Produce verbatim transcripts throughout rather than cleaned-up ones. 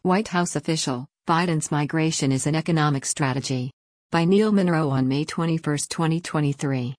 White House official, Biden's migration is an economic strategy. By Neil Monroe on May twenty-first, twenty twenty-three.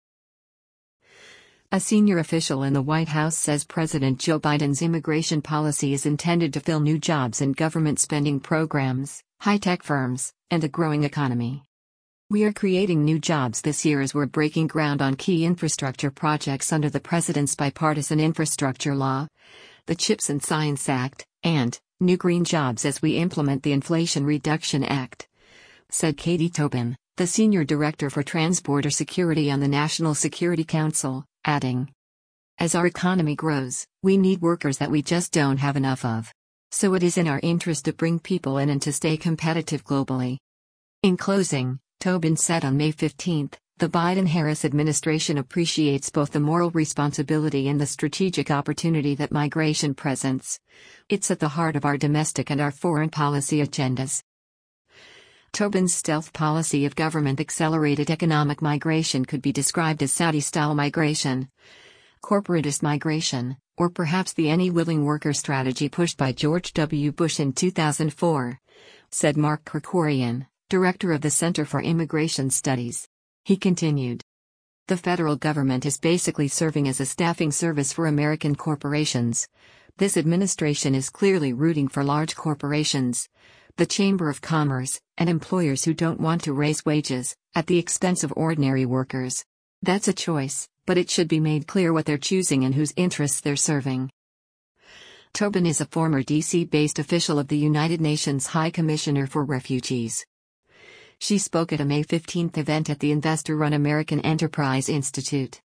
A senior official in the White House says President Joe Biden's immigration policy is intended to fill new jobs in government spending programs, high-tech firms, and a growing economy. We are creating new jobs this year as we're breaking ground on key infrastructure projects under the president's bipartisan infrastructure law, the CHIPS and Science Act, and new green jobs as we implement the Inflation Reduction Act, said Katie Tobin, the senior director for transborder security on the National Security Council, adding, "As our economy grows, we need workers that we just don't have enough of. So it is in our interest to bring people in and to stay competitive globally." In closing, Tobin said on May fifteenth, the Biden-Harris administration appreciates both the moral responsibility and the strategic opportunity that migration presents. It's at the heart of our domestic and our foreign policy agendas. Tobin's stealth policy of government-accelerated economic migration could be described as Saudi-style migration, corporatist migration, or perhaps the any willing worker strategy pushed by George W. Bush in two thousand four, said Mark Krikorian, director of the Center for Immigration Studies. He continued, "The federal government is basically serving as a staffing service for American corporations. This administration is clearly rooting for large corporations, the Chamber of Commerce, and employers who don't want to raise wages at the expense of ordinary workers. That's a choice, but it should be made clear what they're choosing and whose interests they're serving." Tobin is a former D C-based official of the United Nations High Commissioner for Refugees. She spoke at a May fifteenth event at the investor-run American Enterprise Institute.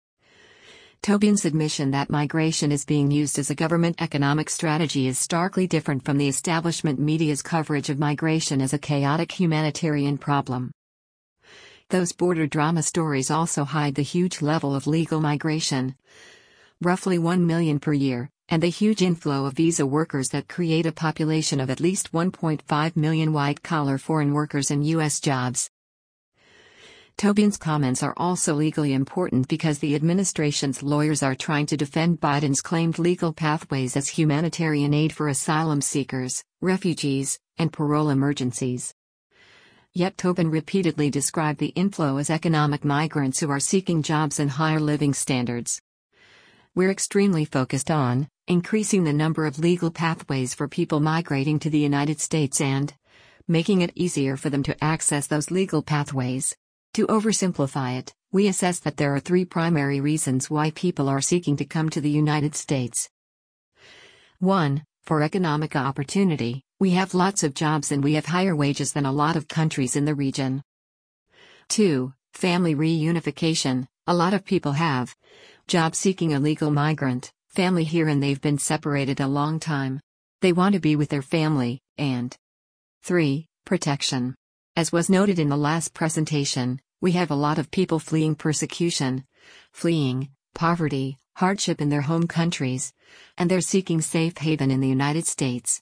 Tobin's admission that migration is being used as a government economic strategy is starkly different from the establishment media's coverage of migration as a chaotic humanitarian problem. Those border drama stories also hide the huge level of legal migration, roughly one million per year, and the huge inflow of visa workers that create a population of at least one point five million white-collar foreign workers in U S jobs. Tobin's comments are also legally important because the administration's lawyers are trying to defend Biden's claimed legal pathways as humanitarian aid for asylum seekers, refugees, and parole emergencies. Yet Tobin repeatedly described the inflow as economic migrants who are seeking jobs and higher living standards. "We're extremely focused on increasing the number of legal pathways for people migrating to the United States and making it easier for them to access those legal pathways. To oversimplify it, we assess that there are three primary reasons why people are seeking to come to the United States. one. For economic opportunity, we have lots of jobs and we have higher wages than a lot of countries in the region. two. Family reunification, a lot of people have job seeking a legal migrant family here and they've been separated a long time. They want to be with their family. And three. Protection. As was noted in the last presentation, we have a lot of people fleeing persecution, fleeing poverty, hardship in their home countries, and they're seeking safe haven in the United States."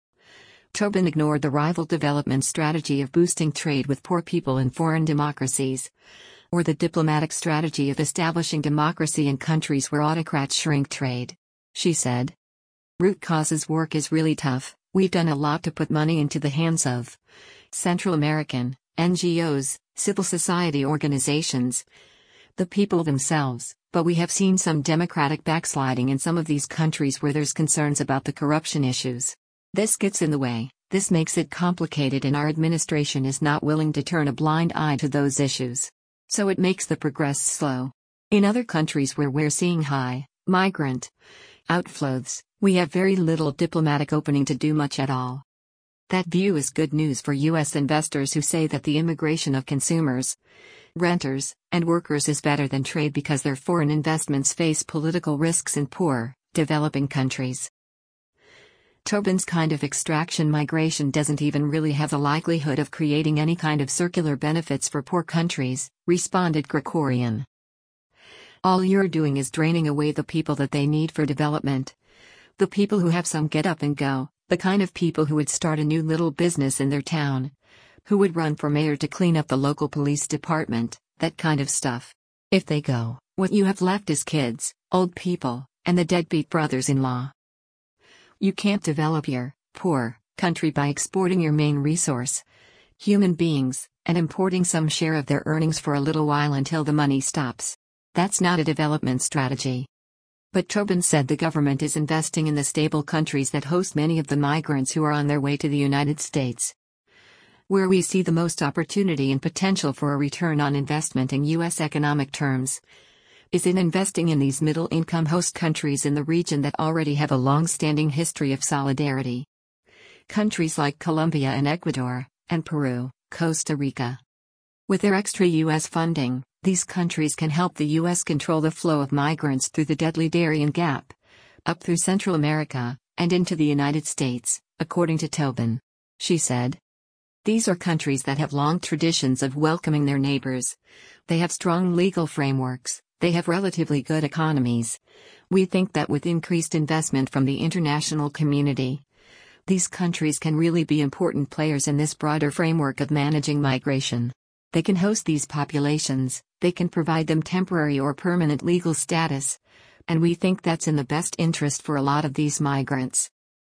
Tobin ignored the rival development strategy of boosting trade with poor people in foreign democracies, or the diplomatic strategy of establishing democracy in countries where autocrats shrink trade. She said, "Root causes work is really tough. We've done a lot to put money into the hands of Central American N G Os, civil society organizations, the people themselves, but we have seen some democratic backsliding in some of these countries where there's concerns about the corruption issues. This gets in the way, this makes it complicated, and our administration is not willing to turn a blind eye to those issues. So it makes the progress slow. In other countries where we're seeing high migrant outflows, we have very little diplomatic opening to do much at all." That view is good news for U S investors who say that the immigration of consumers, renters, and workers is better than trade because their foreign investments face political risks in poor, developing countries. Tobin's kind of extraction migration doesn't even really have the likelihood of creating any kind of circular benefits for poor countries, responded Krikorian. "All you're doing is draining away the people that they need for development. The people who have some get up and go, the kind of people who would start a new little business in their town, who would run for mayor to clean up the local police department, that kind of stuff. If they go, what you have left is kids, old people, and the deadbeat brothers-in-law. You can't develop your poor country by exporting your main resource, human beings, and importing some share of their earnings for a little while until the money stops. That's not a development strategy. But Tobin said the government is investing in the stable countries that host many of the migrants who are on their way to the United States. Where we see the most opportunity and potential for a return on investment in U S economic terms is in investing in these middle-income host countries in the region that already have a long-standing history of solidarity. Countries like Colombia and Ecuador, and Peru, Costa Rica. With their extra U S funding, these countries can help the U S control the flow of migrants through the deadly Darien Gap, up through Central America, and into the United States, according to Tobin. She said. These are countries that have long traditions of welcoming their neighbors. They have strong legal frameworks, they have relatively good economies. We think that with increased investment from the international community, these countries can really be important players in this broader framework of managing migration. They can host these populations, they can provide them temporary or permanent legal status, and we think that's in the best interest for a lot of these migrants.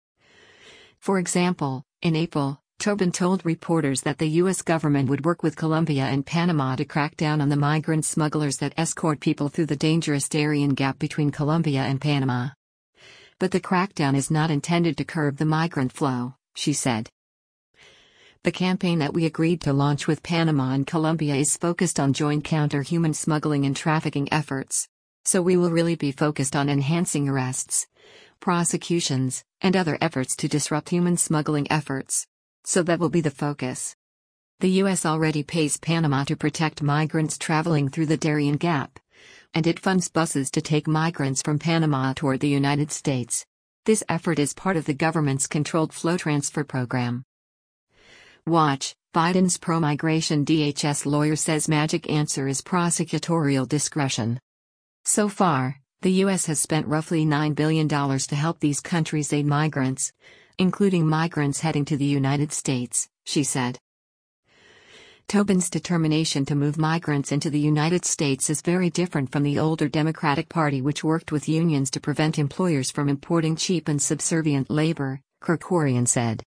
For example, in April, Tobin told reporters that the U S government would work with Colombia and Panama to crack down on the migrant smugglers that escort people through the dangerous Darien Gap between Colombia and Panama. But the crackdown is not intended to curb the migrant flow, she said. The campaign that we agreed to launch with Panama and Colombia is focused on joint counter-human smuggling and trafficking efforts. So we will really be focused on enhancing arrests, prosecutions, and other efforts to disrupt human smuggling efforts. So that will be the focus. The U S already pays Panama to protect migrants traveling through the Darien Gap, and it funds buses to take migrants from Panama toward the United States. This effort is part of the government's controlled flow transfer program. Watch, Biden's pro-migration D H S lawyer says magic answer is prosecutorial discretion. So far, the U S has spent roughly nine billion dollars to help these countries aid migrants, including migrants heading to the United States, she said. Tobin's determination to move migrants into the United States is very different from the older Democratic Party, which worked with unions to prevent employers from importing cheap and subservient labor, Krikorian said.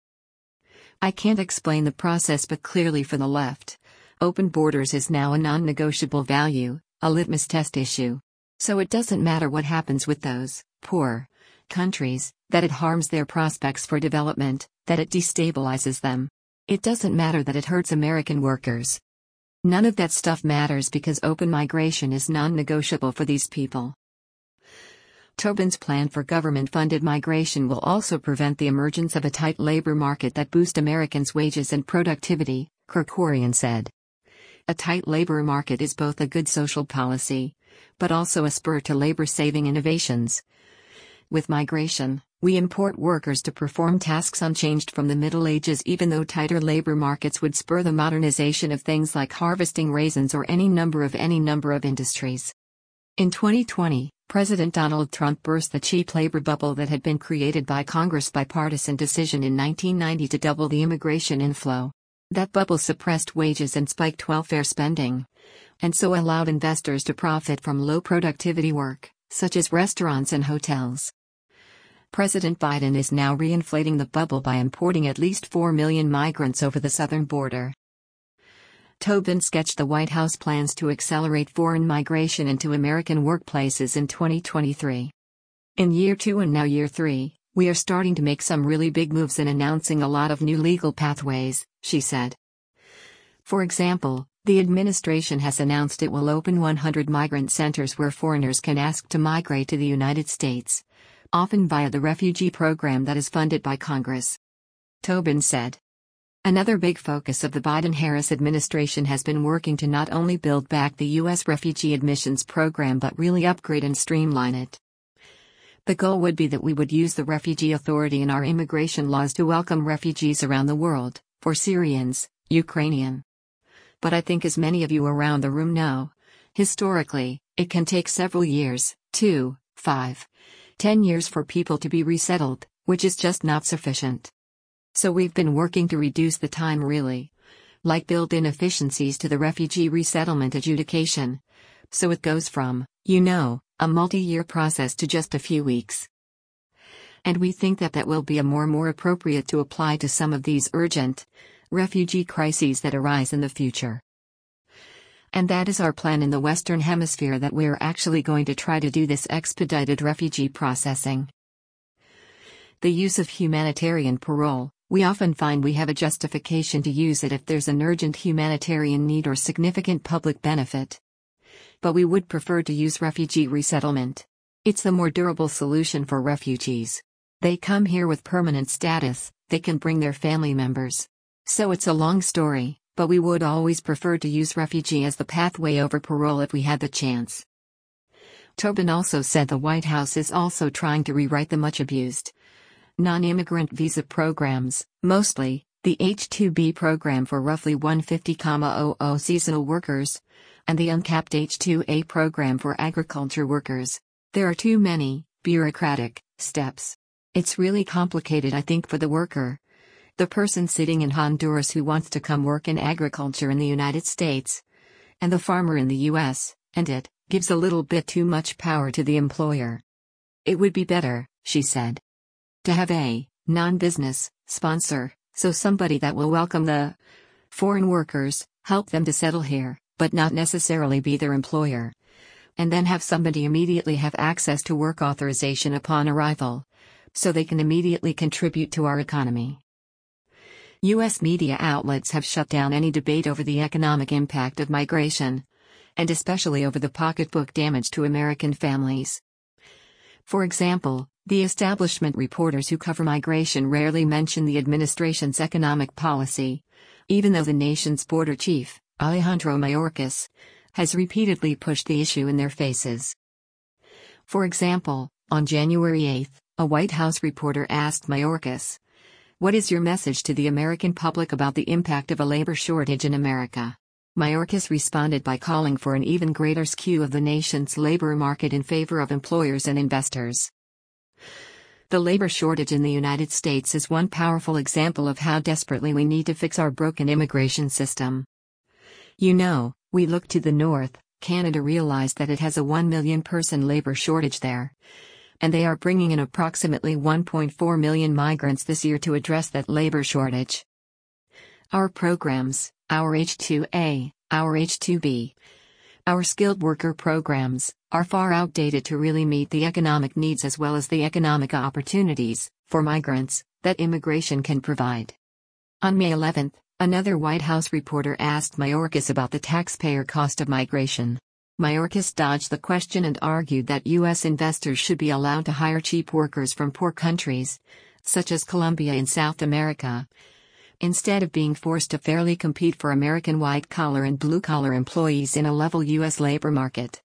I can't explain the process, but clearly for the left, open borders is now a non-negotiable value, a litmus test issue. So it doesn't matter what happens with those poor countries, that it harms their prospects for development, that it destabilizes them. It doesn't matter that it hurts American workers. None of that stuff matters because open migration is non-negotiable for these people. Tobin's plan for government-funded migration will also prevent the emergence of a tight labor market that boosts Americans' wages and productivity, Krikorian said. A tight labor market is both a good social policy, but also a spur to labor-saving innovations. With migration, we import workers to perform tasks unchanged from the Middle Ages, even though tighter labor markets would spur the modernization of things like harvesting raisins or any number of any number of industries. In twenty twenty, President Donald Trump burst the cheap labor bubble that had been created by Congress' bipartisan decision in nineteen ninety to double the immigration inflow. That bubble suppressed wages and spiked welfare spending, and so allowed investors to profit from low productivity work, such as restaurants and hotels. President Biden is now reinflating the bubble by importing at least four million migrants over the southern border. Tobin sketched the White House plans to accelerate foreign migration into American workplaces in twenty twenty-three. In year two and now year three, we are starting to make some really big moves and announcing a lot of new legal pathways, she said. For example, the administration has announced it will open one hundred migrant centers where foreigners can ask to migrate to the United States, often via the refugee program that is funded by Congress. Tobin said. Another big focus of the Biden-Harris administration has been working to not only build back the U S refugee admissions program but really upgrade and streamline it. The goal would be that we would use the refugee authority in our immigration laws to welcome refugees around the world, for Syrians, Ukrainian. But I think, as many of you around the room know, historically, it can take several years, two, five, ten years for people to be resettled, which is just not sufficient. So we've been working to reduce the time, really. Like build in efficiencies to the refugee resettlement adjudication. So it goes from, you know, a multi-year process to just a few weeks. And we think that that will be a more more appropriate to apply to some of these urgent refugee crises that arise in the future. And that is our plan in the Western Hemisphere, that we're actually going to try to do this expedited refugee processing. The use of humanitarian parole, we often find we have a justification to use it if there's an urgent humanitarian need or significant public benefit. But we would prefer to use refugee resettlement. It's the more durable solution for refugees. They come here with permanent status, they can bring their family members. So it's a long story, but we would always prefer to use refugee as the pathway over parole if we had the chance. Tobin also said the White House is also trying to rewrite the much-abused non-immigrant visa programs, mostly the H two B program for roughly one hundred fifty thousand seasonal workers, and the uncapped H two A program for agriculture workers. There are too many bureaucratic steps. It's really complicated, I think, for the worker. The person sitting in Honduras who wants to come work in agriculture in the United States, and the farmer in the U S, and it gives a little bit too much power to the employer. It would be better, she said, to have a non-business sponsor, so somebody that will welcome the foreign workers, help them to settle here, but not necessarily be their employer. And then have somebody immediately have access to work authorization upon arrival, so they can immediately contribute to our economy. U S media outlets have shut down any debate over the economic impact of migration, and especially over the pocketbook damage to American families. For example, the establishment reporters who cover migration rarely mention the administration's economic policy, even though the nation's border chief, Alejandro Mayorkas, has repeatedly pushed the issue in their faces. For example, on January eighth, a White House reporter asked Mayorkas, "What is your message to the American public about the impact of a labor shortage in America?" Mayorkas responded by calling for an even greater skew of the nation's labor market in favor of employers and investors. The labor shortage in the United States is one powerful example of how desperately we need to fix our broken immigration system. You know, we look to the north. Canada realized that it has a one million person labor shortage there, and they are bringing in approximately one point four million migrants this year to address that labor shortage. Our programs, our H two A, our H two B, our skilled worker programs, are far outdated to really meet the economic needs as well as the economic opportunities for migrants that immigration can provide. On May eleventh, another White House reporter asked Mayorkas about the taxpayer cost of migration. Mayorkas dodged the question and argued that U S investors should be allowed to hire cheap workers from poor countries, such as Colombia in South America, instead of being forced to fairly compete for American white-collar and blue-collar employees in a level U S labor market.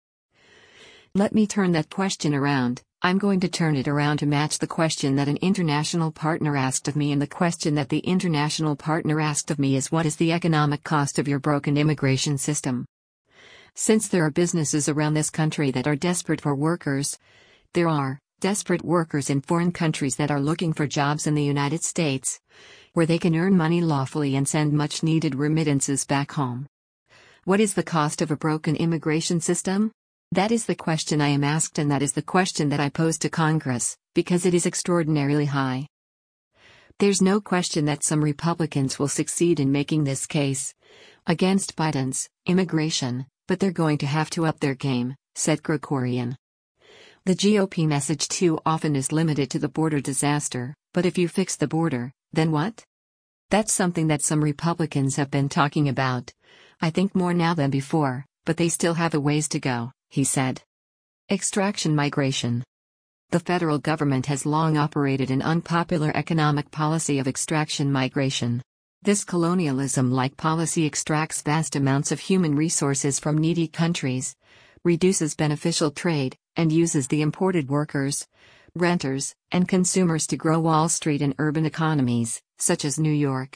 Let me turn that question around. I'm going to turn it around to match the question that an international partner asked of me, and the question that the international partner asked of me is, what is the economic cost of your broken immigration system? Since there are businesses around this country that are desperate for workers, there are desperate workers in foreign countries that are looking for jobs in the United States, where they can earn money lawfully and send much-needed remittances back home. What is the cost of a broken immigration system? That is the question I am asked, and that is the question that I pose to Congress, because it is extraordinarily high. There's no question that some Republicans will succeed in making this case against Biden's immigration, but they're going to have to up their game, said Gregorian. The G O P message too often is limited to the border disaster, but if you fix the border, then what? That's something that some Republicans have been talking about, I think more now than before, but they still have a ways to go, he said. Extraction migration. The federal government has long operated an unpopular economic policy of extraction migration. This colonialism-like policy extracts vast amounts of human resources from needy countries, reduces beneficial trade, and uses the imported workers, renters, and consumers to grow Wall Street and urban economies, such as New York.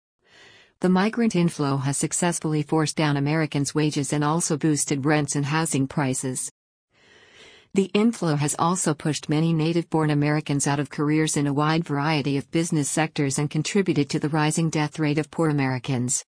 The migrant inflow has successfully forced down Americans' wages and also boosted rents and housing prices. The inflow has also pushed many native-born Americans out of careers in a wide variety of business sectors and contributed to the rising death rate of poor Americans.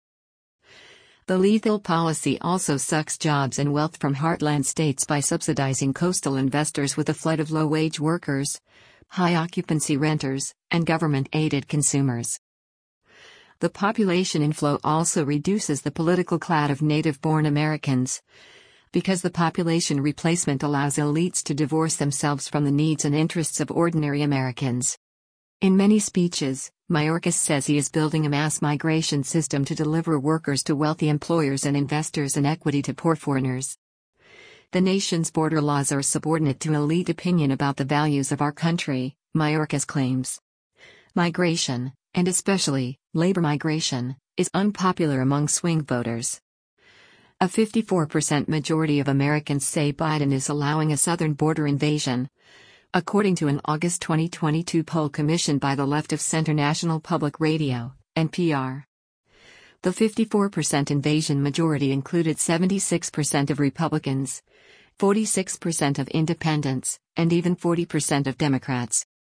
The lethal policy also sucks jobs and wealth from heartland states by subsidizing coastal investors with a flood of low-wage workers, high occupancy renters, and government-aided consumers. The population inflow also reduces the political clout of native-born Americans, because the population replacement allows elites to divorce themselves from the needs and interests of ordinary Americans. In many speeches, Mayorkas says he is building a mass migration system to deliver workers to wealthy employers and investors and equity to poor foreigners. The nation's border laws are subordinate to elite opinion about the values of our country, Mayorkas claims. Migration, and especially, labor migration, is unpopular among swing voters. A fifty-four percent majority of Americans say Biden is allowing a southern border invasion, according to an August twenty twenty-two poll commissioned by the Left of Center National Public Radio, N P R. The fifty-four percent invasion majority included seventy-six percent of Republicans, forty-six percent of independents, and even forty percent of Democrats.